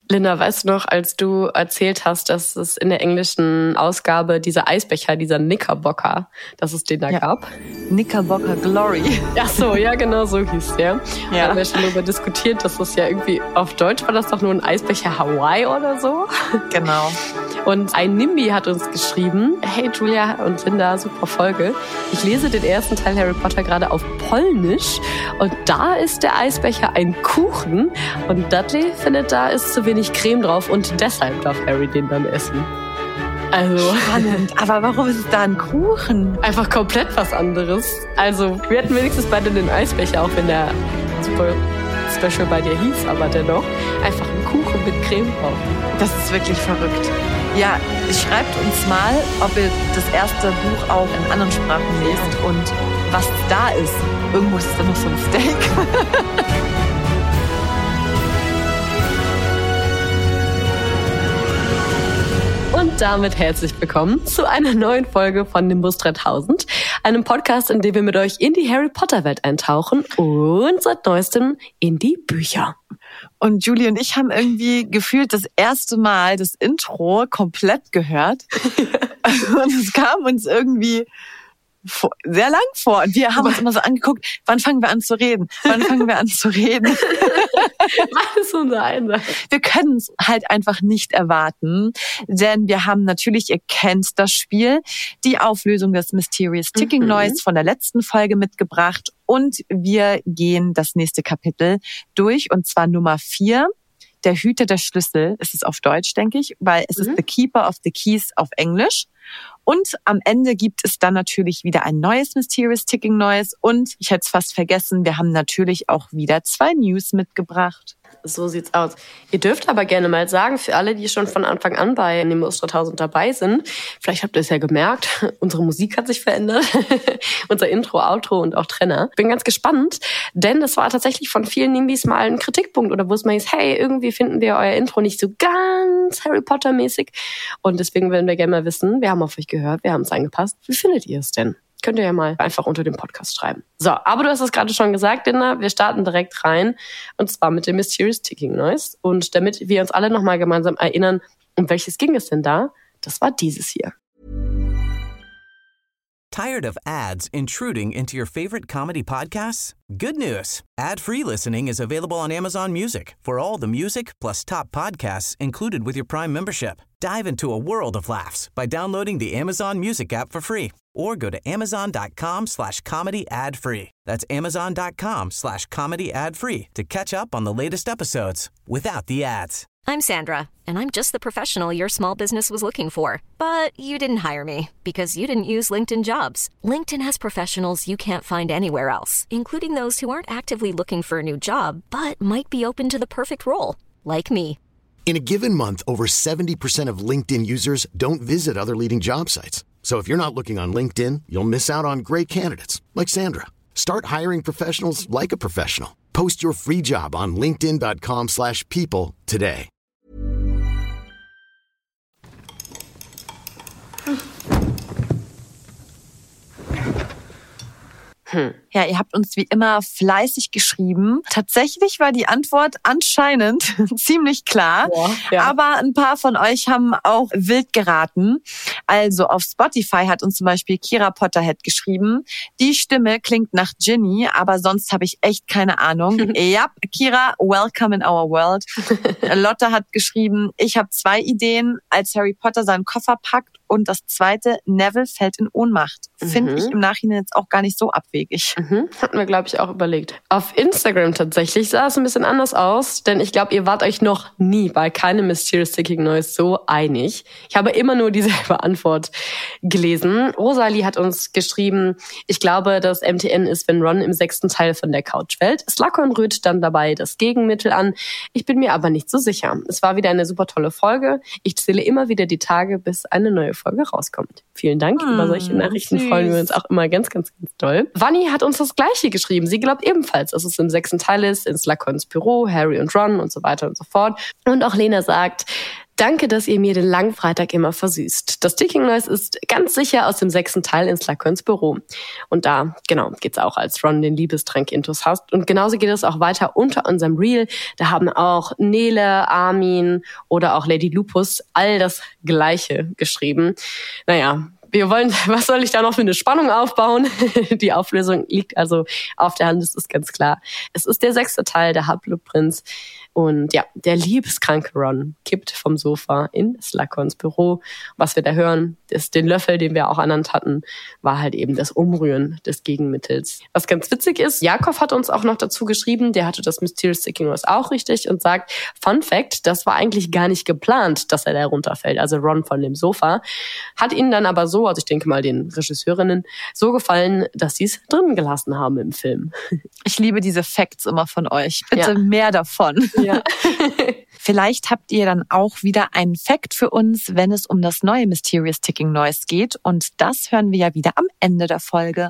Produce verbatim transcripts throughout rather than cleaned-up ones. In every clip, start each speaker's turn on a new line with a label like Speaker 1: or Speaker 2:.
Speaker 1: Linda, weißt du noch, als du erzählt hast, dass es in der englischen Ausgabe dieser Eisbecher, dieser Knickerbocker, dass es den da ja. gab?
Speaker 2: Knickerbocker Glory.
Speaker 1: Ach so, ja genau, so hieß der. Ja. Da haben wir schon darüber diskutiert, dass das ja irgendwie auf Deutsch war das doch nur ein Eisbecher Hawaii oder so.
Speaker 2: Genau.
Speaker 1: Und ein Nimbi hat uns geschrieben, hey Julia und Linda, super Folge. Ich lese den ersten Teil Harry Potter gerade auf Polnisch und da ist der Eisbecher ein Kuchen und Dudley findet, da ist zu wenig Creme drauf und deshalb darf Harry den dann essen. Also
Speaker 2: spannend. Aber warum ist es da ein Kuchen?
Speaker 1: Einfach komplett was anderes. Also wir hatten wenigstens beide den Eisbecher, auch wenn der super special bei dir hieß, aber dennoch einfach ein Kuchen mit Creme drauf.
Speaker 2: Das ist wirklich verrückt. Ja, schreibt uns mal, ob ihr das erste Buch auch in anderen Sprachen lest und was da ist. Irgendwo ist da noch so ein Steak.
Speaker 1: Und damit herzlich willkommen zu einer neuen Folge von Nimbus dreitausend, einem Podcast, in dem wir mit euch in die Harry Potter Welt eintauchen und seit neuestem in die Bücher.
Speaker 2: Und Julie und ich haben irgendwie gefühlt das erste Mal das Intro komplett gehört. Und es kam uns irgendwie vor, sehr lang vor. Und wir haben uns immer so angeguckt, wann fangen wir an zu reden? Wann fangen wir an zu reden?
Speaker 1: Was ist unser Einsatz?
Speaker 2: Wir können es halt einfach nicht erwarten, denn wir haben natürlich, ihr kennt das Spiel, die Auflösung des Mysterious Ticking mhm. Noise von der letzten Folge mitgebracht und wir gehen das nächste Kapitel durch und zwar Nummer vier. Der Hüter der Schlüssel ist es auf Deutsch, denke ich, weil es mhm. ist The Keeper of the Keys auf Englisch. Und am Ende gibt es dann natürlich wieder ein neues Mysterious Ticking Noise. Und ich hätte es fast vergessen, wir haben natürlich auch wieder zwei News mitgebracht.
Speaker 1: So sieht's aus. Ihr dürft aber gerne mal sagen, für alle, die schon von Anfang an bei Nimbus dreitausend dabei sind, vielleicht habt ihr es ja gemerkt, unsere Musik hat sich verändert, unser Intro, Outro und auch Trenner. Bin ganz gespannt, denn das war tatsächlich von vielen Nimbis mal ein Kritikpunkt oder wo es mal hieß, hey, irgendwie finden wir euer Intro nicht so ganz Harry Potter mäßig und deswegen würden wir gerne mal wissen, wir haben auf euch gehört, wir haben es angepasst. Wie findet ihr es denn? Könnt ihr ja mal einfach unter dem Podcast schreiben. So, aber du hast es gerade schon gesagt, Linda, wir starten direkt rein und zwar mit dem Mysterious Ticking Noise. Und damit wir uns alle nochmal gemeinsam erinnern, um welches ging es denn da, das war dieses hier.
Speaker 3: Tired of ads intruding into your favorite comedy podcasts? Good news. Ad-free listening is available on Amazon Music for all the music plus top podcasts included with your Prime membership. Dive into a world of laughs by downloading the Amazon Music app for free or go to amazon.com slash comedy ad free. That's amazon.com slash comedy ad free to catch up on the latest episodes without the ads.
Speaker 4: I'm Sandra, and I'm just the professional your small business was looking for. But you didn't hire me because you didn't use LinkedIn Jobs. LinkedIn has professionals you can't find anywhere else, including those who aren't actively looking for a new job, but might be open to the perfect role, like me.
Speaker 5: In a given month, over seventy percent of LinkedIn users don't visit other leading job sites. So if you're not looking on LinkedIn, you'll miss out on great candidates like Sandra. Start hiring professionals like a professional. Post your free job on linkedin.com slash people today.
Speaker 2: Hm. Ja, ihr habt uns wie immer fleißig geschrieben. Tatsächlich war die Antwort anscheinend ziemlich klar, ja, ja. Aber ein paar von euch haben auch wild geraten. Also auf Spotify hat uns zum Beispiel Kira Potterhead geschrieben, die Stimme klingt nach Ginny, aber sonst habe ich echt keine Ahnung. Ja, Kira, welcome in our world. Lotte hat geschrieben, ich habe zwei Ideen, als Harry Potter seinen Koffer packt und das zweite, Neville fällt in Ohnmacht. Finde mhm. ich im Nachhinein jetzt auch gar nicht so abwegig.
Speaker 1: Mhm. Hatten wir, glaube ich, auch überlegt. Auf Instagram tatsächlich sah es ein bisschen anders aus, denn ich glaube, ihr wart euch noch nie bei keinem Mysterious Ticking Noise so einig. Ich habe immer nur dieselbe Antwort gelesen. Rosalie hat uns geschrieben, ich glaube, dass M T N ist, wenn Ron im sechsten Teil von der Couch fällt. Slughorn rührt dann dabei das Gegenmittel an. Ich bin mir aber nicht so sicher. Es war wieder eine super tolle Folge. Ich zähle immer wieder die Tage, bis eine neue Folge rauskommt. Vielen Dank. Hm, über solche Nachrichten süß. Freuen wir uns auch immer ganz, ganz, ganz doll. Vanni hat uns das Gleiche geschrieben. Sie glaubt ebenfalls, dass es im sechsten Teil ist, in Slughorns Büro, Harry und Ron und so weiter und so fort. Und auch Lena sagt, Danke, dass ihr mir den langen Freitag immer versüßt. Das Sticking Noise ist ganz sicher aus dem sechsten Teil in Slughorns Büro. Und da, genau, geht's auch, als Ron den Liebestrank intus hast. Und genauso geht es auch weiter unter unserem Reel. Da haben auch Nele, Armin oder auch Lady Lupus all das Gleiche geschrieben. Naja, wir wollen, was soll ich da noch für eine Spannung aufbauen? Die Auflösung liegt also auf der Hand, das ist ganz klar. Es ist der sechste Teil, der Halbblutprinz. Und ja, der liebeskranke Ron kippt vom Sofa in Slughorns Büro. Was wir da hören, ist den Löffel, den wir auch ernannt hatten, war halt eben das Umrühren des Gegenmittels. Was ganz witzig ist, Jakob hat uns auch noch dazu geschrieben, der hatte das Mysterious Sticking Noise auch richtig und sagt, Fun Fact, das war eigentlich gar nicht geplant, dass er da runterfällt, also Ron von dem Sofa. Hat ihnen dann aber so, also ich denke mal den Regisseurinnen, so gefallen, dass sie es drinnen gelassen haben im Film.
Speaker 2: Ich liebe diese Facts immer von euch. Bitte ja. mehr davon.
Speaker 1: Ja.
Speaker 2: Vielleicht habt ihr dann auch wieder einen Fact für uns, wenn es um das neue Mysterious Sticking Noise geht. Und das hören wir ja wieder am Ende der Folge.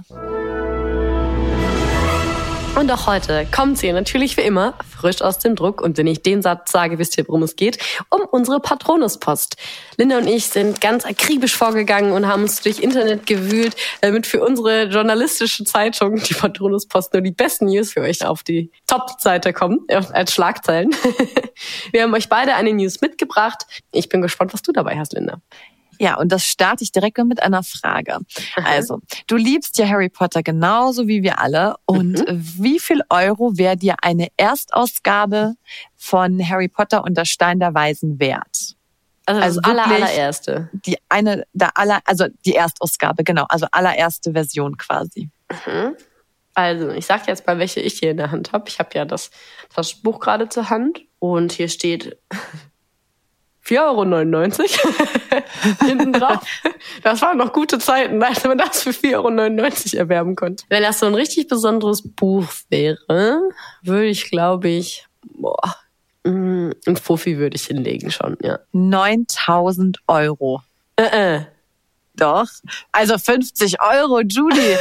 Speaker 1: Und auch heute kommt sie natürlich wie immer frisch aus dem Druck. Und wenn ich den Satz sage, wisst ihr, worum es geht, um unsere Patronuspost. Linda und ich sind ganz akribisch vorgegangen und haben uns durch Internet gewühlt, damit für unsere journalistische Zeitung, die Patronuspost, nur die besten News für euch auf die Top-Seite kommen, als Schlagzeilen. Wir haben euch beide eine News mitgebracht. Ich bin gespannt, was du dabei hast, Linda.
Speaker 2: Ja, und das starte ich direkt mit einer Frage. Aha. Also, du liebst ja Harry Potter genauso wie wir alle. Und mhm. wie viel Euro wäre dir eine Erstausgabe von Harry Potter und der Stein der Weisen wert?
Speaker 1: Also, also das aller, allererste.
Speaker 2: Die eine, der aller, also die Erstausgabe, genau. Also allererste Version quasi.
Speaker 1: Mhm. Also, ich sag jetzt mal, welche ich hier in der Hand habe. Ich habe ja das, das Buch gerade zur Hand. Und hier steht vier Euro neunundneunzig hinten drauf. Das waren noch gute Zeiten, als man das für vier Euro neunundneunzig erwerben konnte. Wenn das so ein richtig besonderes Buch wäre, würde ich, glaube ich, boah, ein Fuffi würde ich hinlegen schon, ja.
Speaker 2: neuntausend Euro.
Speaker 1: Äh, äh.
Speaker 2: Doch. Also fünfzig Euro, Julie.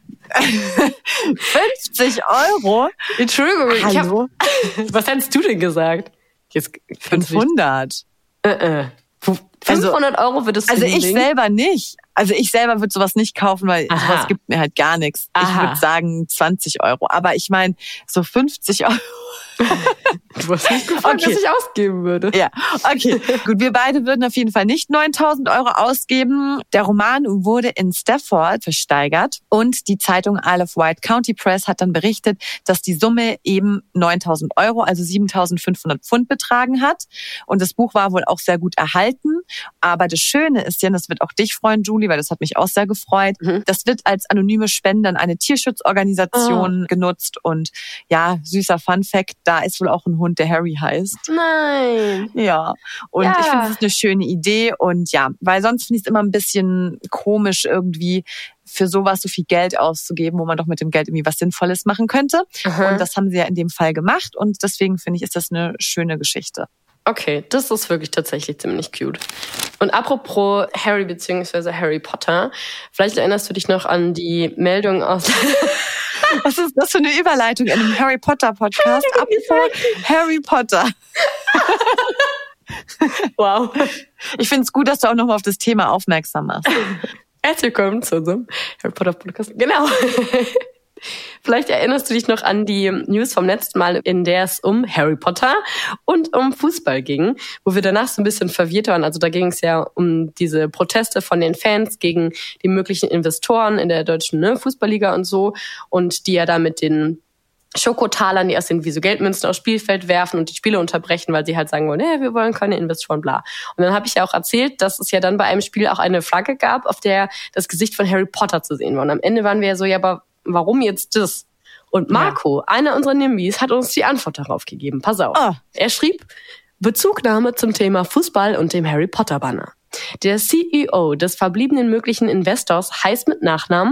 Speaker 2: fünfzig Euro?
Speaker 1: Entschuldigung,
Speaker 2: Hallo?
Speaker 1: Ich hab, was hättest du denn gesagt?
Speaker 2: Jetzt, fünfhundert.
Speaker 1: Äh, äh. fünfhundert also, Euro würdest du
Speaker 2: Also ich Ding? selber nicht. Also ich selber würde sowas nicht kaufen, weil Aha. sowas gibt mir halt gar nichts. Aha. Ich würde sagen zwanzig Euro. Aber ich meine, so fünfzig Euro.
Speaker 1: Du hast nicht gefragt, okay. was ich ausgeben würde.
Speaker 2: Ja, okay. Gut, wir beide würden auf jeden Fall nicht neuntausend Euro ausgeben. Der Roman wurde in Stafford versteigert und die Zeitung Isle of Wight County Press hat dann berichtet, dass die Summe eben neuntausend Euro, also siebentausendfünfhundert Pfund betragen hat. Und das Buch war wohl auch sehr gut erhalten. Aber das Schöne ist ja, das wird auch dich freuen, Julie, weil das hat mich auch sehr gefreut. Mhm. Das wird als anonyme Spende an eine Tierschutzorganisation oh. genutzt. Und ja, süßer Funfact, da ist wohl auch ein Hund, der Harry heißt.
Speaker 1: Nein.
Speaker 2: Ja. Und ja. ich finde, das ist eine schöne Idee. Und ja, weil sonst finde ich es immer ein bisschen komisch, irgendwie für sowas so viel Geld auszugeben, wo man doch mit dem Geld irgendwie was Sinnvolles machen könnte. Aha. Und das haben sie ja in dem Fall gemacht. Und deswegen finde ich, ist das eine schöne Geschichte.
Speaker 1: Okay, das ist wirklich tatsächlich ziemlich cute. Und apropos Harry bzw. Harry Potter, vielleicht erinnerst du dich noch an die Meldung aus...
Speaker 2: Was ist das für eine Überleitung in einem Harry Potter Podcast? Apropos Harry Potter.
Speaker 1: Wow.
Speaker 2: Ich finde es gut, dass du auch nochmal auf das Thema aufmerksam machst.
Speaker 1: Herzlich willkommen zu unserem Harry Potter Podcast. Genau. Vielleicht erinnerst du dich noch an die News vom letzten Mal, in der es um Harry Potter und um Fußball ging, wo wir danach so ein bisschen verwirrt waren. Also da ging es ja um diese Proteste von den Fans gegen die möglichen Investoren in der deutschen ne, Fußballliga und so und die ja da mit den Schokotalern, die erst irgendwie so Geldmünzen aufs Spielfeld werfen und die Spiele unterbrechen, weil sie halt sagen wollen, nee, wir wollen keine Investoren, bla. Und dann habe ich ja auch erzählt, dass es ja dann bei einem Spiel auch eine Flagge gab, auf der das Gesicht von Harry Potter zu sehen war. Und am Ende waren wir ja so, ja, aber warum jetzt das? Und Marco, ja. einer unserer Nimbys, hat uns die Antwort darauf gegeben. Pass auf. Oh. Er schrieb, Bezugnahme zum Thema Fußball und dem Harry Potter Banner. Der C E O des verbliebenen möglichen Investors heißt mit Nachnamen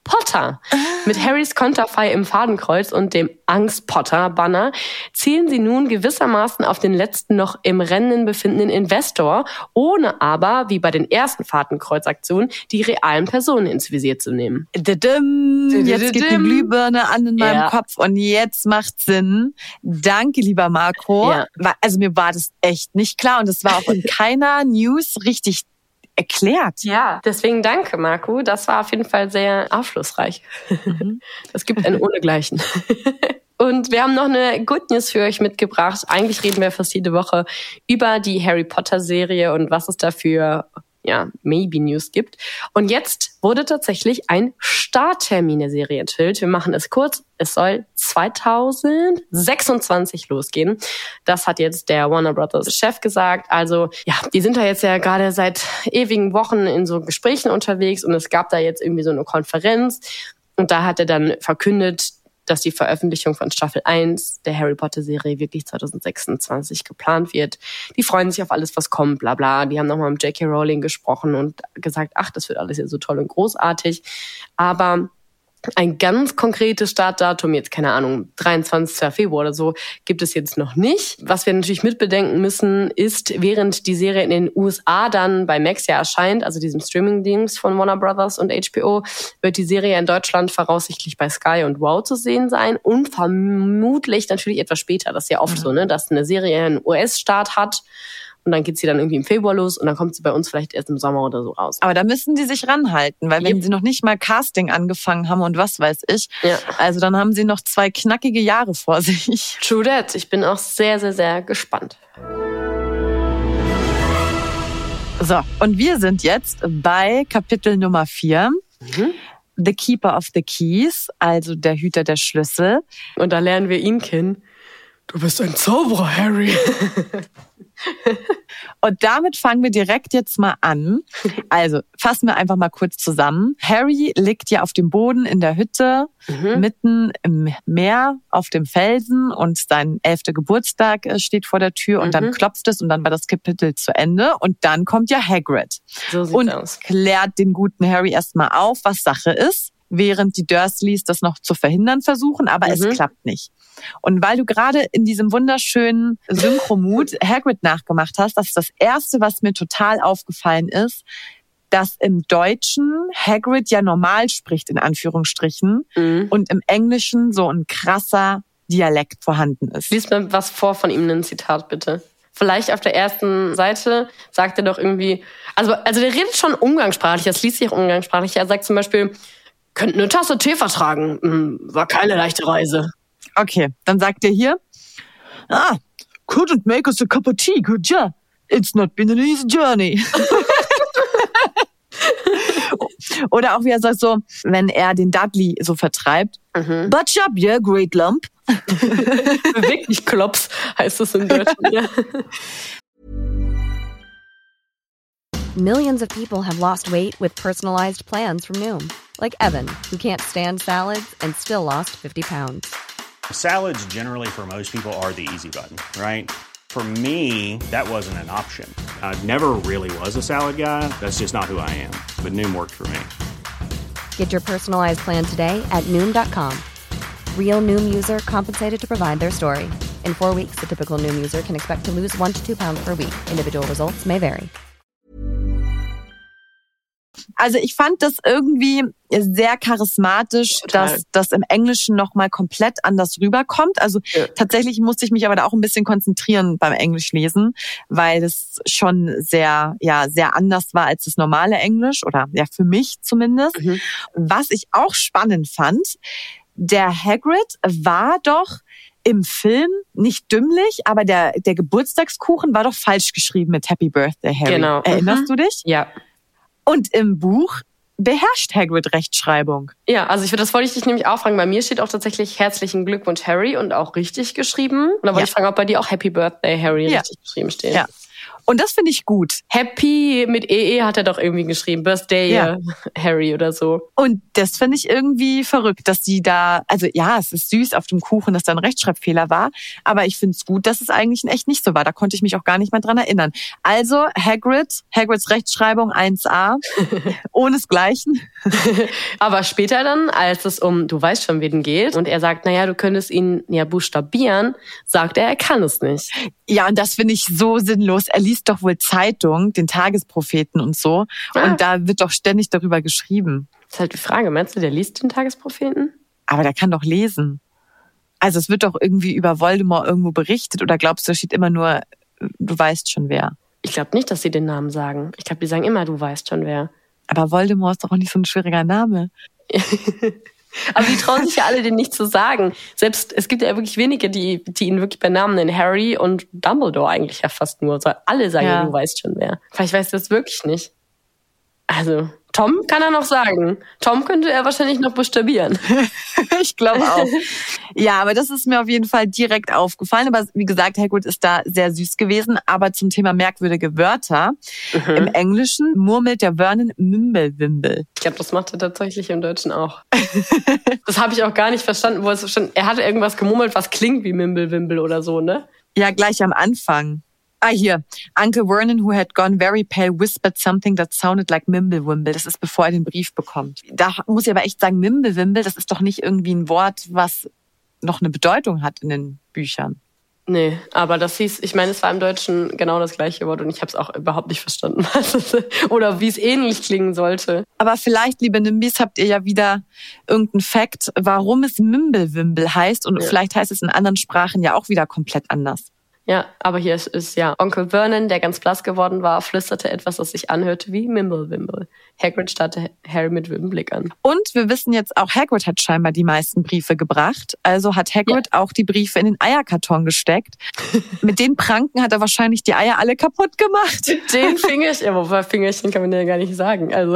Speaker 1: Potter. Mit Harrys Konterfei im Fadenkreuz und dem Angst-Potter-Banner zielen sie nun gewissermaßen auf den letzten noch im Rennen befindenden Investor, ohne aber, wie bei den ersten Fadenkreuzaktionen, die realen Personen ins Visier zu nehmen.
Speaker 2: Jetzt geht die Glühbirne an in meinem ja. Kopf und jetzt macht's Sinn. Danke, lieber Marco. Ja. Also mir war das echt nicht klar und es war auch in keiner News richtig erklärt.
Speaker 1: Ja, deswegen danke, Marco. Das war auf jeden Fall sehr aufschlussreich. Mhm. Das gibt ein Ohnegleichen. Und wir haben noch eine Good News für euch mitgebracht. Eigentlich reden wir fast jede Woche über die Harry Potter Serie und was es da für ja, Maybe News gibt. Und jetzt wurde tatsächlich ein Starttermin der Serie enthüllt. Wir machen es kurz. Es soll zwanzig sechsundzwanzig losgehen. Das hat jetzt der Warner Brothers Chef gesagt. Also, ja, die sind da jetzt ja gerade seit ewigen Wochen in so Gesprächen unterwegs und es gab da jetzt irgendwie so eine Konferenz. Und da hat er dann verkündet, dass die Veröffentlichung von Staffel eins der Harry Potter-Serie wirklich zwanzig sechsundzwanzig geplant wird. Die freuen sich auf alles, was kommt, bla bla. Die haben nochmal mit J K Rowling gesprochen und gesagt, ach, das wird alles ja so toll und großartig. Aber ein ganz konkretes Startdatum, jetzt keine Ahnung, dreiundzwanzigsten Februar oder so, gibt es jetzt noch nicht. Was wir natürlich mitbedenken müssen, ist, während die Serie in den U S A dann bei Max ja erscheint, also diesem Streaming-Dienst von Warner Brothers und H B O, wird die Serie in Deutschland voraussichtlich bei Sky und Wow zu sehen sein und vermutlich natürlich etwas später. Das ist ja oft mhm. so, ne, dass eine Serie einen U S-Start hat. Und dann geht sie dann irgendwie im Februar los und dann kommt sie bei uns vielleicht erst im Sommer oder so raus.
Speaker 2: Aber da müssen die sich ranhalten, weil wenn yep. sie noch nicht mal Casting angefangen haben und was weiß ich, ja. also dann haben sie noch zwei knackige Jahre vor sich.
Speaker 1: True that. Ich bin auch sehr, sehr, sehr gespannt.
Speaker 2: So, und wir sind jetzt bei Kapitel Nummer vier. Mhm. The Keeper of the Keys, also der Hüter der Schlüssel.
Speaker 1: Und da lernen wir ihn kennen. Du bist ein Zauberer, Harry.
Speaker 2: Und damit fangen wir direkt jetzt mal an. Also fassen wir einfach mal kurz zusammen. Harry liegt ja auf dem Boden in der Hütte, mhm. mitten im Meer auf dem Felsen und sein elfter Geburtstag steht vor der Tür und mhm. dann klopft es und dann war das Kapitel zu Ende und dann kommt ja Hagrid
Speaker 1: so sieht's
Speaker 2: und
Speaker 1: aus.
Speaker 2: Klärt den guten Harry erstmal auf, was Sache ist, während die Dursleys das noch zu verhindern versuchen, aber mhm. es klappt nicht. Und weil du gerade in diesem wunderschönen Synchromut Hagrid nachgemacht hast, das ist das Erste, was mir total aufgefallen ist, dass im Deutschen Hagrid ja normal spricht, in Anführungsstrichen, mhm. und im Englischen so ein krasser Dialekt vorhanden ist.
Speaker 1: Lies mir was vor von ihm, ein Zitat bitte. Vielleicht auf der ersten Seite sagt er doch irgendwie, also, also der redet schon umgangssprachlich, das liest sich auch umgangssprachlich. Er sagt zum Beispiel, könnten eine Tasse Tee vertragen, war keine leichte Reise.
Speaker 2: Okay, dann sagt er hier, ah, couldn't make us a cup of tea, could ya? It's not been an easy journey. Oder auch wie er sagt so, wenn er den Dudley so vertreibt, mhm. Butch up, yeah, great lump.
Speaker 1: Beweg dich, Klops, heißt es im Deutschen. Ja.
Speaker 4: Millions of people have lost weight with personalized plans from Noom. Like Evan, who can't stand salads and still lost fifty pounds.
Speaker 6: Salads generally for most people are the easy button, right? For me, that wasn't an option. I never really was a salad guy. That's just not who I am. But Noom worked for me.
Speaker 4: Get your personalized plan today at Noom dot com. Real Noom user compensated to provide their story. In four weeks, the typical Noom user can expect to lose one to two pounds per week. Individual results may vary.
Speaker 2: Also ich fand das irgendwie sehr charismatisch, Total. dass das im Englischen nochmal komplett anders rüberkommt. Also ja. tatsächlich musste ich mich aber da auch ein bisschen konzentrieren beim Englischlesen, weil es schon sehr, ja, sehr anders war als das normale Englisch oder ja für mich zumindest. Mhm. Was ich auch spannend fand, der Hagrid war doch im Film nicht dümmlich, aber der, der Geburtstagskuchen war doch falsch geschrieben mit Happy Birthday, Harry.
Speaker 1: Genau.
Speaker 2: Erinnerst
Speaker 1: mhm.
Speaker 2: du dich?
Speaker 1: Ja.
Speaker 2: Und im Buch beherrscht Hagrid Rechtschreibung.
Speaker 1: Ja, also ich würde das wollte ich dich nämlich auch fragen. Bei mir steht auch tatsächlich herzlichen Glückwunsch Harry und auch richtig geschrieben. Und da wollte ja. ich fragen, ob bei dir auch Happy Birthday Harry ja. richtig geschrieben steht.
Speaker 2: Ja. Und das finde ich gut.
Speaker 1: Happy mit E E hat er doch irgendwie geschrieben. Birthday ja. Harry oder so.
Speaker 2: Und das finde ich irgendwie verrückt, dass die da, also ja, es ist süß auf dem Kuchen, dass da ein Rechtschreibfehler war. Aber ich finde es gut, dass es eigentlich in echt nicht so war. Da konnte ich mich auch gar nicht mehr dran erinnern. Also Hagrid, Hagrids Rechtschreibung eins a, ohnesgleichen.
Speaker 1: Aber später dann, als es um, du weißt schon, wen geht, und er sagt, naja, du könntest ihn ja buchstabieren, sagt er, er kann es nicht.
Speaker 2: Ja, und das finde ich so sinnlos. Er liest doch wohl Zeitung, den Tagespropheten und so. Ah. Und da wird doch ständig darüber geschrieben.
Speaker 1: Das ist halt die Frage, meinst du, der liest den Tagespropheten?
Speaker 2: Aber der kann doch lesen. Also es wird doch irgendwie über Voldemort irgendwo berichtet, oder glaubst du, da steht immer nur, du weißt schon wer?
Speaker 1: Ich glaube nicht, dass sie den Namen sagen. Ich glaube, die sagen immer, du weißt schon wer.
Speaker 2: Aber Voldemort ist doch auch nicht so ein schwieriger Name.
Speaker 1: Aber die trauen sich ja alle, den nicht zu sagen. Selbst, es gibt ja wirklich wenige, die, die ihn wirklich bei Namen nennen. Harry und Dumbledore eigentlich ja fast nur. Alle sagen, ja. Du weißt schon wer. Vielleicht weißt du das wirklich nicht. Also, Tom kann er noch sagen. Tom könnte er wahrscheinlich noch buchstabieren.
Speaker 2: Ich glaube auch. Ja, aber das ist mir auf jeden Fall direkt aufgefallen. Aber wie gesagt, Hagrid ist da sehr süß gewesen. Aber zum Thema merkwürdige Wörter. Mhm. Im Englischen murmelt der Vernon Mimblewimble.
Speaker 1: Ich glaube, das macht er tatsächlich im Deutschen auch. Das habe ich auch gar nicht verstanden. Wo es schon, er hatte irgendwas gemurmelt, was klingt wie Mimblewimble oder so, ne?
Speaker 2: Ja, gleich am Anfang. Ah, hier. Uncle Vernon, who had gone very pale, whispered something that sounded like Mimblewimble. Das ist, bevor er den Brief bekommt. Da muss ich aber echt sagen, Mimblewimble, das ist doch nicht irgendwie ein Wort, was noch eine Bedeutung hat in den Büchern.
Speaker 1: Nee, aber das hieß, ich meine, es war im Deutschen genau das gleiche Wort und ich habe es auch überhaupt nicht verstanden. Oder wie es ähnlich klingen sollte.
Speaker 2: Aber vielleicht, liebe Nimbys, habt ihr ja wieder irgendeinen Fact, warum es Mimblewimble heißt, und ja. Vielleicht heißt es in anderen Sprachen ja auch wieder komplett anders.
Speaker 1: Ja, aber hier ist, ist ja Onkel Vernon, der ganz blass geworden war, flüsterte etwas, das sich anhörte wie Mimblewimble. Hagrid starrte Harry mit wildem Blick an.
Speaker 2: Und wir wissen jetzt auch, Hagrid hat scheinbar die meisten Briefe gebracht. Also hat Hagrid ja. auch die Briefe in den Eierkarton gesteckt. Mit den Pranken hat er wahrscheinlich die Eier alle kaputt gemacht.
Speaker 1: Mit den Fingerchen, ja, wobei Fingerchen kann man ja gar nicht sagen. Also...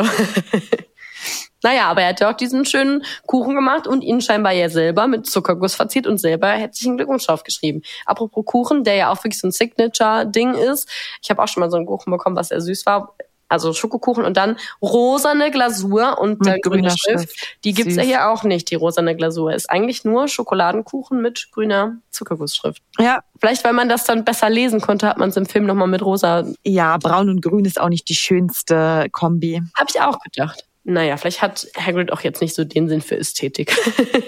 Speaker 1: Naja, aber er hat ja auch diesen schönen Kuchen gemacht und ihn scheinbar ja selber mit Zuckerguss verziert und selber herzlichen Glückwunsch draufgeschrieben. Apropos Kuchen, der ja auch wirklich so ein Signature-Ding ist. Ich habe auch schon mal so einen Kuchen bekommen, was sehr süß war. Also Schokokuchen und dann rosane Glasur und
Speaker 2: mit grüner Schrift.
Speaker 1: Schrift. Die gibt's süß. Ja hier auch nicht, die rosane Glasur. Ist eigentlich nur Schokoladenkuchen mit grüner Zuckergussschrift.
Speaker 2: Ja.
Speaker 1: Vielleicht, weil man das dann besser lesen konnte, hat man es im Film nochmal mit rosa...
Speaker 2: Ja, braun und grün ist auch nicht die schönste Kombi.
Speaker 1: Habe ich auch gedacht. Naja, vielleicht hat Hagrid auch jetzt nicht so den Sinn für Ästhetik.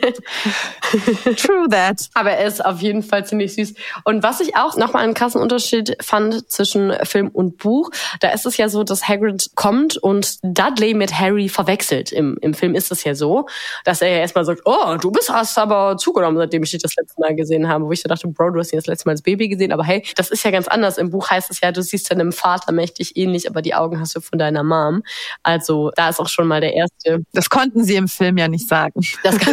Speaker 2: True that.
Speaker 1: Aber er ist auf jeden Fall ziemlich süß. Und was ich auch nochmal einen krassen Unterschied fand zwischen Film und Buch, da ist es ja so, dass Hagrid kommt und Dudley mit Harry verwechselt. Im, im Film ist es ja so, dass er ja erstmal sagt, oh, du bist hast aber zugenommen, seitdem ich dich das letzte Mal gesehen habe. Wo ich so dachte, Bro, du hast ihn das letzte Mal als Baby gesehen. Aber hey, das ist ja ganz anders. Im Buch heißt es ja, du siehst deinem Vater mächtig ähnlich, aber die Augen hast du von deiner Mom. Also da ist auch schon mal der erste.
Speaker 2: Das konnten sie im Film ja nicht sagen. Das kann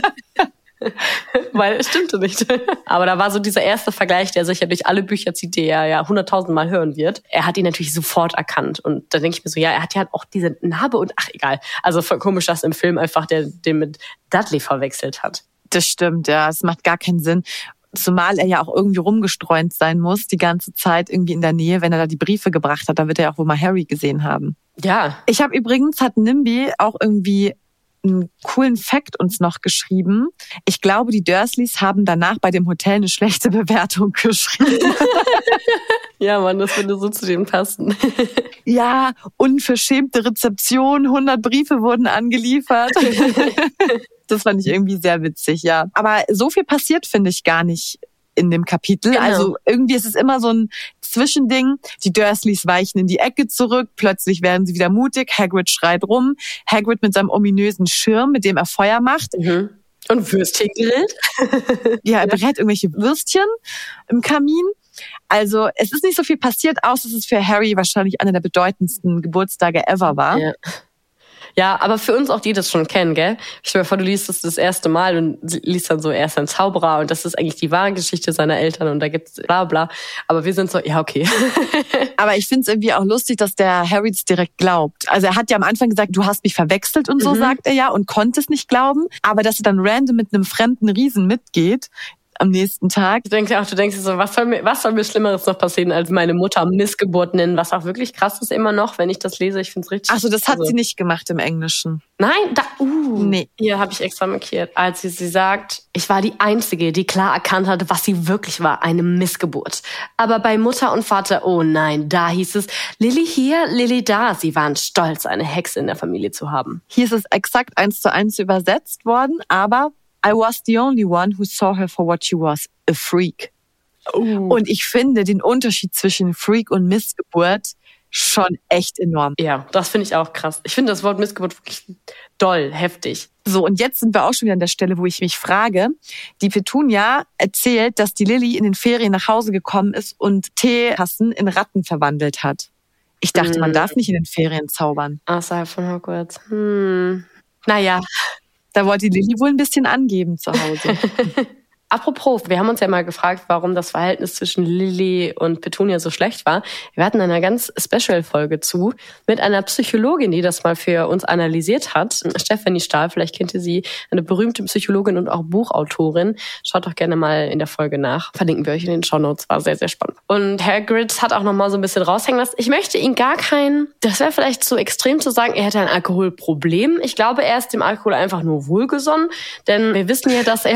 Speaker 1: Weil es stimmte nicht. Aber da war so dieser erste Vergleich, der sich ja durch alle Bücher zieht, die er ja hunderttausend Mal hören wird. Er hat ihn natürlich sofort erkannt. Und da denke ich mir so, ja, er hat ja auch diese Narbe und ach, egal. Also voll komisch, dass im Film einfach der den mit Dudley verwechselt hat.
Speaker 2: Das stimmt, ja. Es macht gar keinen Sinn. Zumal er ja auch irgendwie rumgestreunt sein muss, die ganze Zeit irgendwie in der Nähe, wenn er da die Briefe gebracht hat. Da wird er ja auch wohl mal Harry gesehen haben.
Speaker 1: Ja.
Speaker 2: Ich habe übrigens, hat Nimby auch irgendwie einen coolen Fact uns noch geschrieben. Ich glaube, die Dursleys haben danach bei dem Hotel eine schlechte Bewertung geschrieben.
Speaker 1: Ja, Mann, das würde so zu dem passen.
Speaker 2: Ja, unverschämte Rezeption, hundert Briefe wurden angeliefert. Das fand ich irgendwie sehr witzig, ja. Aber so viel passiert, finde ich, gar nicht in dem Kapitel. Genau. Also irgendwie ist es immer so ein Zwischending. Die Dursleys weichen in die Ecke zurück, plötzlich werden sie wieder mutig, Hagrid schreit rum, Hagrid mit seinem ominösen Schirm, mit dem er Feuer macht.
Speaker 1: Mhm. Und Würstchen grillt.
Speaker 2: Ja, er berät irgendwelche Würstchen im Kamin. Also es ist nicht so viel passiert, außer dass es für Harry wahrscheinlich einer der bedeutendsten Geburtstage ever war.
Speaker 1: Ja. Ja, aber für uns auch, die das schon kennen, gell? Ich stell mir vor, du liest es das erste Mal und liest dann so, er ist ein Zauberer und das ist eigentlich die wahre Geschichte seiner Eltern und da gibt's bla bla. Aber wir sind so, ja, okay.
Speaker 2: Aber ich find's irgendwie auch lustig, dass der Harry es direkt glaubt. Also er hat ja am Anfang gesagt, du hast mich verwechselt und so, mhm. sagt er ja, und konnte es nicht glauben. Aber dass er dann random mit einem fremden Riesen mitgeht, am nächsten Tag.
Speaker 1: Du denkst ja auch, du denkst so, was soll mir, was soll mir Schlimmeres noch passieren, als meine Mutter Missgeburt nennen, was auch wirklich krass ist immer noch, wenn ich das lese. Ich finde es richtig.
Speaker 2: Ach so, das hat
Speaker 1: also.
Speaker 2: sie nicht gemacht im Englischen.
Speaker 1: Nein, da, uh,
Speaker 2: nee.
Speaker 1: Hier habe ich extra markiert. Als sie, sie sagt, ich war die Einzige, die klar erkannt hatte, was sie wirklich war, eine Missgeburt. Aber bei Mutter und Vater, oh nein, da hieß es, Lily hier, Lily da. Sie waren stolz, eine Hexe in der Familie zu haben.
Speaker 2: Hier ist es exakt eins zu eins übersetzt worden, aber I was the only one who saw her for what she was, a freak. Oh. Und ich finde den Unterschied zwischen Freak und Missgeburt schon echt enorm.
Speaker 1: Ja, das finde ich auch krass. Ich finde das Wort Missgeburt wirklich doll, heftig.
Speaker 2: So, und jetzt sind wir auch schon wieder an der Stelle, wo ich mich frage, die Petunia erzählt, dass die Lily in den Ferien nach Hause gekommen ist und Teetassen in Ratten verwandelt hat. Ich dachte, hm. man darf nicht in den Ferien zaubern.
Speaker 1: Außerhalb von Hogwarts. Hm. Naja.
Speaker 2: Da wollte die Lily wohl ein bisschen angeben zu Hause.
Speaker 1: Apropos, wir haben uns ja mal gefragt, warum das Verhältnis zwischen Lily und Petunia so schlecht war. Wir hatten eine ganz Special-Folge zu mit einer Psychologin, die das mal für uns analysiert hat. Stefanie Stahl, vielleicht kennt ihr sie, eine berühmte Psychologin und auch Buchautorin. Schaut doch gerne mal in der Folge nach. Verlinken wir euch in den Shownotes, war sehr, sehr spannend. Und Hagrid hat auch noch mal so ein bisschen raushängen lassen. Ich möchte ihn gar kein, das wäre vielleicht zu extrem zu sagen, er hätte ein Alkoholproblem. Ich glaube, er ist dem Alkohol einfach nur wohlgesonnen, denn wir wissen ja, dass er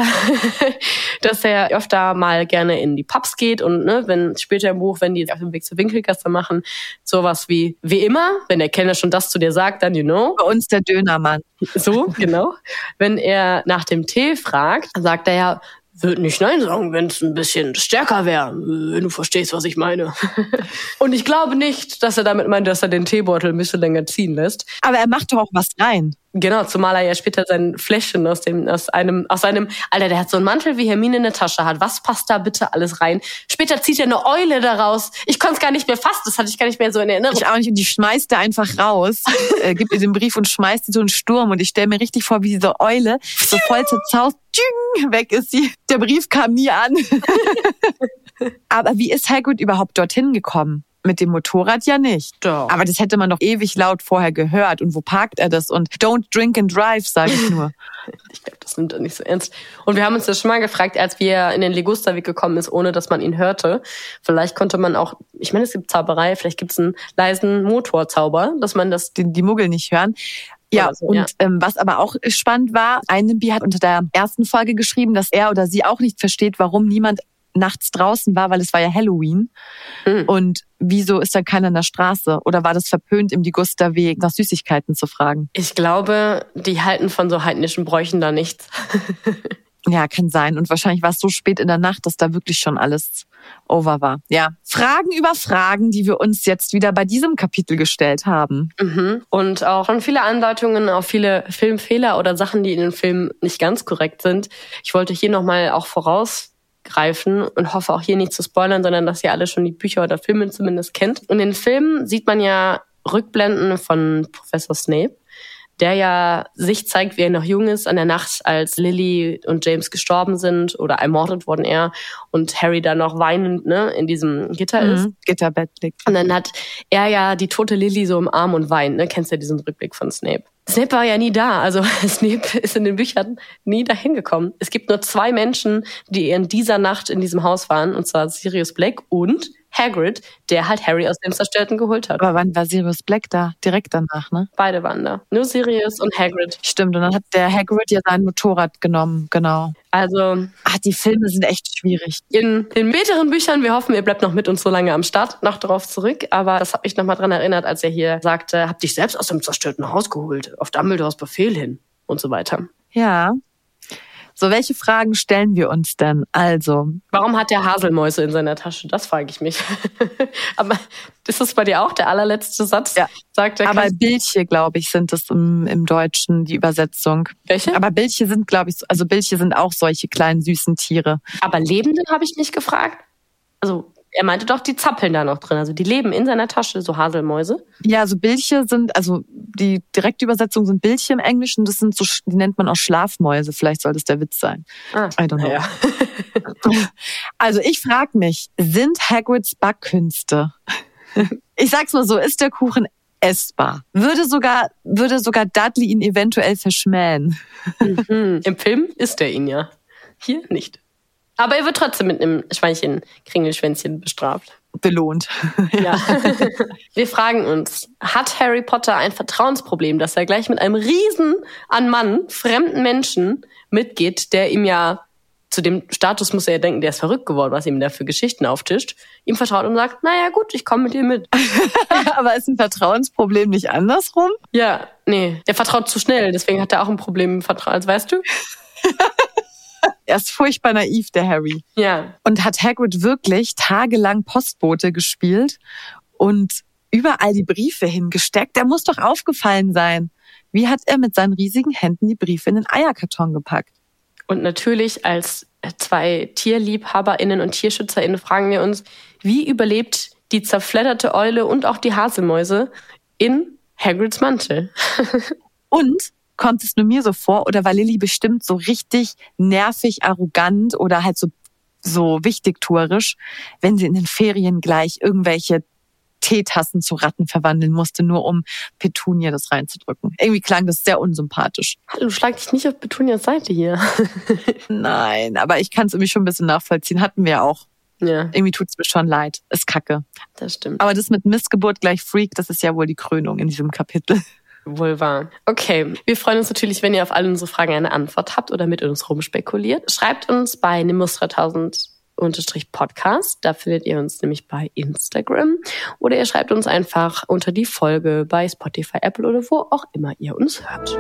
Speaker 1: dass er öfter mal gerne in die Pubs geht und ne, wenn später im Buch, wenn die auf dem Weg zur Winkelgasse machen, sowas wie wie immer, wenn der Kellner schon das zu dir sagt, dann you know.
Speaker 2: Bei uns der Dönermann.
Speaker 1: So, genau. Wenn er nach dem Tee fragt, sagt er ja, würde nicht nein sagen, wenn es ein bisschen stärker wäre, wenn du verstehst, was ich meine. Und ich glaube nicht, dass er damit meint, dass er den Teebeutel ein bisschen länger ziehen lässt.
Speaker 2: Aber er macht doch auch was rein.
Speaker 1: Genau, zumal er ja später sein Fläschchen aus dem, aus einem, aus einem, Alter, der hat so einen Mantel, wie Hermine in der Tasche hat. Was passt da bitte alles rein? Später zieht er eine Eule daraus. Ich konnte es gar nicht mehr fassen, das hatte ich gar nicht mehr so in Erinnerung.
Speaker 2: Ich auch nicht, und die schmeißt er einfach raus, äh, gibt ihr den Brief und schmeißt sie so einen Sturm. Und ich stelle mir richtig vor, wie diese Eule so voll zerzaust, weg ist sie. Der Brief kam nie an. Aber wie ist Hagrid überhaupt dorthin gekommen? Mit dem Motorrad ja nicht.
Speaker 1: Doch.
Speaker 2: Aber das hätte man doch ewig laut vorher gehört. Und wo parkt er das? Und don't drink and drive, sage ich nur.
Speaker 1: Ich glaube, das nimmt er nicht so ernst. Und wir haben uns das schon mal gefragt, als wir in den Ligusterweg gekommen ist, ohne dass man ihn hörte. Vielleicht konnte man auch, ich meine, es gibt Zauberei, vielleicht gibt es einen leisen Motorzauber, dass man das...
Speaker 2: Die, die Muggel nicht hören. Ja, so, und ja. Ähm, was aber auch spannend war, ein Nimbi hat unter der ersten Folge geschrieben, dass er oder sie auch nicht versteht, warum niemand nachts draußen war, weil es war ja Halloween. Mhm. Und wieso ist da keiner in der Straße? Oder war das verpönt, im Ligusterweg nach Süßigkeiten zu fragen?
Speaker 1: Ich glaube, die halten von so heidnischen Bräuchen da nichts.
Speaker 2: Ja, kann sein. Und wahrscheinlich war es so spät in der Nacht, dass da wirklich schon alles over war. Ja, Fragen über Fragen, die wir uns jetzt wieder bei diesem Kapitel gestellt haben.
Speaker 1: Mhm. Und auch schon viele Andeutungen auf viele Filmfehler oder Sachen, die in den Filmen nicht ganz korrekt sind. Ich wollte hier nochmal auch vorausgreifen und hoffe auch hier nicht zu spoilern, sondern dass ihr alle schon die Bücher oder Filme zumindest kennt. Und in den Filmen sieht man ja Rückblenden von Professor Snape, der ja sich zeigt, wie er noch jung ist, an der Nacht, als Lily und James gestorben sind oder ermordet worden er und Harry dann noch weinend ne, in diesem Gitter
Speaker 2: mhm.
Speaker 1: ist.
Speaker 2: Gitterbett liegt.
Speaker 1: Und dann hat er ja die tote Lily so im Arm und weint. Ne? Kennst du ja diesen Rückblick von Snape? Snape war ja nie da. Also Snape ist in den Büchern nie dahin gekommen. Es gibt nur zwei Menschen, die in dieser Nacht in diesem Haus waren, und zwar Sirius Black und Hagrid, der halt Harry aus dem Zerstörten geholt hat.
Speaker 2: Aber wann war Sirius Black da? Direkt danach, ne?
Speaker 1: Beide waren da. Nur Sirius und Hagrid.
Speaker 2: Stimmt, und dann hat der Hagrid ja sein Motorrad genommen, genau.
Speaker 1: Also,
Speaker 2: ach, die Filme sind echt schwierig.
Speaker 1: In den späteren Büchern, wir hoffen, ihr bleibt noch mit uns so lange am Start, noch darauf zurück. Aber das hat mich nochmal dran erinnert, als er hier sagte, hab dich selbst aus dem zerstörten Haus geholt, auf Dumbledores Befehl hin und so weiter.
Speaker 2: Ja. So, welche Fragen stellen wir uns denn? Also,
Speaker 1: warum hat der Haselmäuse in seiner Tasche? Das frage ich mich. Aber ist das bei dir auch der allerletzte Satz?
Speaker 2: Ja.
Speaker 1: Sagt der
Speaker 2: aber Bilche, glaube ich, sind das im, im Deutschen, die Übersetzung.
Speaker 1: Welche?
Speaker 2: Aber Bilche sind, glaube ich, also Bilche sind auch solche kleinen süßen Tiere.
Speaker 1: Aber Lebende habe ich nicht gefragt. Also er meinte doch, die zappeln da noch drin. Also die leben in seiner Tasche, so Haselmäuse.
Speaker 2: Ja, so Bilche sind, also die direkte Übersetzung sind Bilche im Englischen. Das sind so, die nennt man auch Schlafmäuse. Vielleicht soll das der Witz sein.
Speaker 1: Ah,
Speaker 2: I don't know.
Speaker 1: ja.
Speaker 2: Also ich frage mich, sind Hagrids Backkünste, ich sag's mal so, ist der Kuchen essbar? Würde sogar, würde sogar Dudley ihn eventuell verschmähen?
Speaker 1: Mhm. Im Film isst er ihn ja. Hier nicht. Aber er wird trotzdem mit einem Schweinchen-Kringelschwänzchen bestraft.
Speaker 2: Belohnt.
Speaker 1: Ja. Wir fragen uns, hat Harry Potter ein Vertrauensproblem, dass er gleich mit einem Riesen an Mann, fremden Menschen mitgeht, der ihm ja, zu dem Status muss er ja denken, der ist verrückt geworden, was ihm da für Geschichten auftischt, ihm vertraut und sagt, naja gut, ich komme mit dir mit.
Speaker 2: Aber ist ein Vertrauensproblem nicht andersrum?
Speaker 1: Ja, nee, der vertraut zu schnell, deswegen hat er auch ein Problem mit Vertrauen, also weißt du?
Speaker 2: Er ist furchtbar naiv, der Harry.
Speaker 1: Ja.
Speaker 2: Und hat Hagrid wirklich tagelang Postbote gespielt und überall die Briefe hingesteckt? Der muss doch aufgefallen sein. Wie hat er mit seinen riesigen Händen die Briefe in den Eierkarton gepackt?
Speaker 1: Und natürlich als zwei TierliebhaberInnen und TierschützerInnen fragen wir uns, wie überlebt die zerfledderte Eule und auch die Haselmäuse in Hagrids Mantel?
Speaker 2: Und kommt es nur mir so vor, oder war Lilly bestimmt so richtig nervig, arrogant oder halt so, so wichtigtuerisch, wenn sie in den Ferien gleich irgendwelche Teetassen zu Ratten verwandeln musste, nur um Petunia das reinzudrücken. Irgendwie klang das sehr unsympathisch.
Speaker 1: Hallo, schlag dich nicht auf Petunias Seite hier.
Speaker 2: Nein, aber ich kann es irgendwie schon ein bisschen nachvollziehen. Hatten wir auch.
Speaker 1: Ja.
Speaker 2: Irgendwie tut's mir schon leid. Ist kacke.
Speaker 1: Das stimmt.
Speaker 2: Aber das mit Missgeburt gleich Freak, das ist ja wohl die Krönung in diesem Kapitel.
Speaker 1: Wohl wahr. Okay, wir freuen uns natürlich, wenn ihr auf alle unsere Fragen eine Antwort habt oder mit uns rumspekuliert. Schreibt uns bei Nimbus dreitausend Podcast. Da findet ihr uns nämlich bei Instagram. Oder ihr schreibt uns einfach unter die Folge bei Spotify, Apple oder wo auch immer ihr uns hört.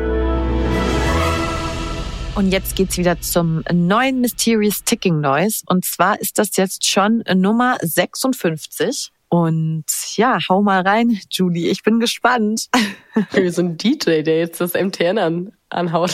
Speaker 2: Und jetzt geht's wieder zum neuen Mysterious Ticking Noise. Und zwar ist das jetzt schon Nummer sechsundfünfzig. Und ja, hau mal rein, Julie. Ich bin gespannt.
Speaker 1: Wie so ein D J, der jetzt das M T N an, anhaut.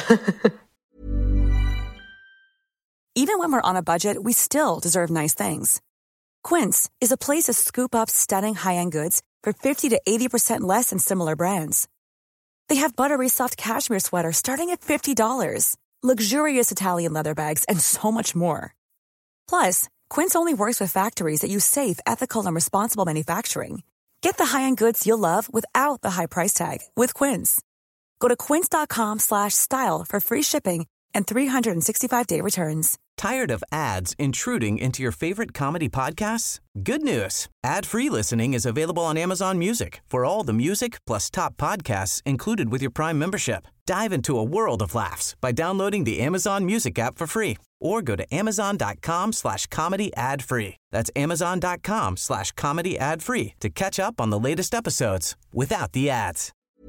Speaker 7: Even when we're on a budget, we still deserve nice things. Quince is a place to scoop up stunning high-end goods for fifty to eighty percent less than similar brands. They have buttery soft cashmere sweaters starting at fifty dollars, luxurious Italian leather bags, and so much more. Plus, Quince only works with factories that use safe, ethical, and responsible manufacturing. Get the high-end goods you'll love without the high price tag with Quince. Go to quince.com slash style for free shipping and three sixty-five day returns.
Speaker 3: Tired of ads intruding into your favorite comedy podcasts? Good news. Ad-free listening is available on Amazon Music for all the music plus top podcasts included with your Prime membership. Dive into a world of laughs by downloading the Amazon Music app for free or go to amazon.com slash comedy ad free. That's amazon.com slash comedy ad free to catch up on the latest episodes without the ads.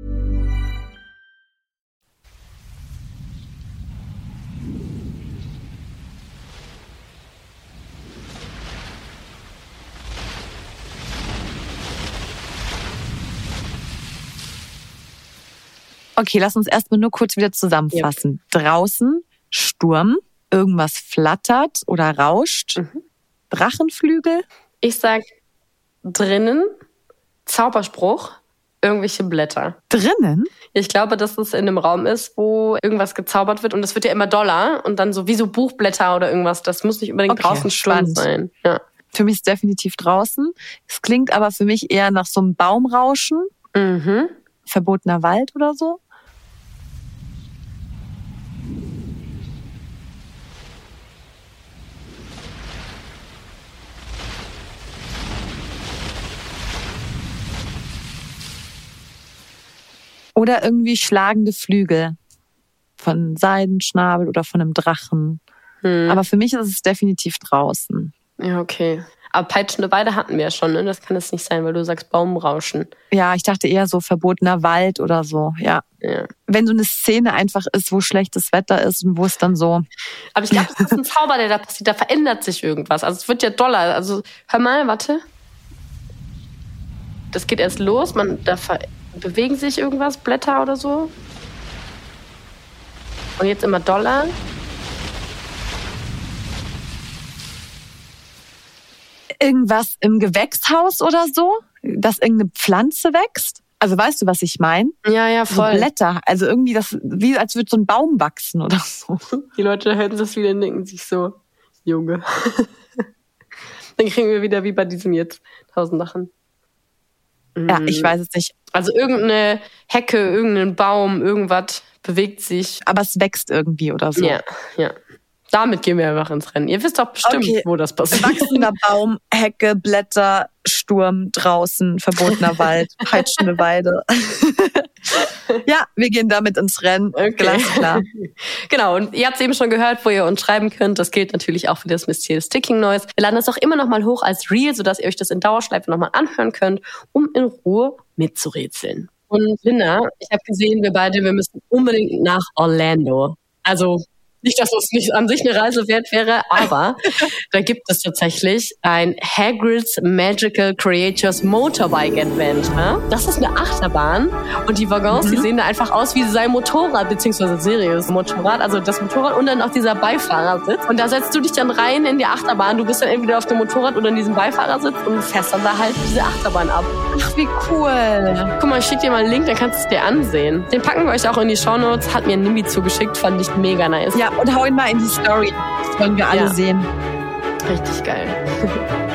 Speaker 2: Okay, lass uns erstmal nur kurz wieder zusammenfassen. Ja. Draußen Sturm, irgendwas flattert oder rauscht, mhm. Drachenflügel.
Speaker 1: Ich sag drinnen Zauberspruch, irgendwelche Blätter.
Speaker 2: Drinnen?
Speaker 1: Ich glaube, dass es in einem Raum ist, wo irgendwas gezaubert wird und das wird ja immer doller und dann so wie so Buchblätter oder irgendwas. Das muss nicht unbedingt okay, draußen Sturm sein. Ja.
Speaker 2: Für mich ist definitiv draußen. Es klingt aber für mich eher nach so einem Baumrauschen.
Speaker 1: Mhm.
Speaker 2: Verbotener Wald oder so. Oder irgendwie schlagende Flügel von Seidenschnabel oder von einem Drachen. Hm. Aber für mich ist es definitiv draußen.
Speaker 1: Ja, okay. Aber peitschende Weide hatten wir ja schon, ne? Das kann es nicht sein, weil du sagst Baumrauschen.
Speaker 2: Ja, ich dachte eher so verbotener Wald oder so, ja.
Speaker 1: ja.
Speaker 2: Wenn so eine Szene einfach ist, wo schlechtes Wetter ist und wo es dann so...
Speaker 1: Aber ich glaube, das ist ein Zauber, der da passiert. Da verändert sich irgendwas. Also es wird ja doller. Also hör mal, warte. Das geht erst los. Man, da ver- bewegen sich irgendwas, Blätter oder so. Und jetzt immer doller.
Speaker 2: Irgendwas im Gewächshaus oder so, dass irgendeine Pflanze wächst. Also weißt du, was ich meine?
Speaker 1: Ja, ja, voll.
Speaker 2: So Blätter, also irgendwie das, wie als würde so ein Baum wachsen oder so.
Speaker 1: Die Leute hören das wieder und denken sich so, Junge. Dann kriegen wir wieder wie bei diesem jetzt tausend Sachen.
Speaker 2: Ja, ich weiß es nicht.
Speaker 1: Also irgendeine Hecke, irgendein Baum, irgendwas bewegt sich.
Speaker 2: Aber es wächst irgendwie oder so.
Speaker 1: Ja, ja. Damit gehen wir einfach ins Rennen. Ihr wisst doch bestimmt, okay. wo das passiert.
Speaker 2: Wachsender Baum, Hecke, Blätter, Sturm, draußen, verbotener Wald, peitschende Weide. Ja, wir gehen damit ins Rennen.
Speaker 1: Okay.
Speaker 2: Glasklar.
Speaker 1: Genau, und ihr habt es eben schon gehört, wo ihr uns schreiben könnt. Das gilt natürlich auch für das Mysterious Sticking Noise. Wir laden das auch immer noch mal hoch als Reel, sodass ihr euch das in Dauerschleife noch mal anhören könnt, um in Ruhe mitzurätseln. Und Linda, ich habe gesehen, wir beide, wir müssen unbedingt nach Orlando. Also nicht, dass das nicht an sich eine Reise wert wäre, aber da gibt es tatsächlich ein Hagrid's Magical Creatures Motorbike Adventure. Das ist eine Achterbahn und die Waggons, mhm. die sehen da einfach aus wie sein Motorrad, beziehungsweise Sirius Motorrad, also das Motorrad und dann auch dieser Beifahrersitz. Und da setzt du dich dann rein in die Achterbahn. Du bist dann entweder auf dem Motorrad oder in diesem Beifahrersitz und fährst dann da halt diese Achterbahn ab.
Speaker 2: Ach, wie cool.
Speaker 1: Guck mal, ich schicke dir mal einen Link, dann kannst du es dir ansehen. Den packen wir euch auch in die Shownotes. Hat mir Nimbi zugeschickt, fand ich mega nice.
Speaker 2: Ja, und hau ihn mal in die Story. Das wollen wir alle ja. sehen.
Speaker 1: Richtig geil.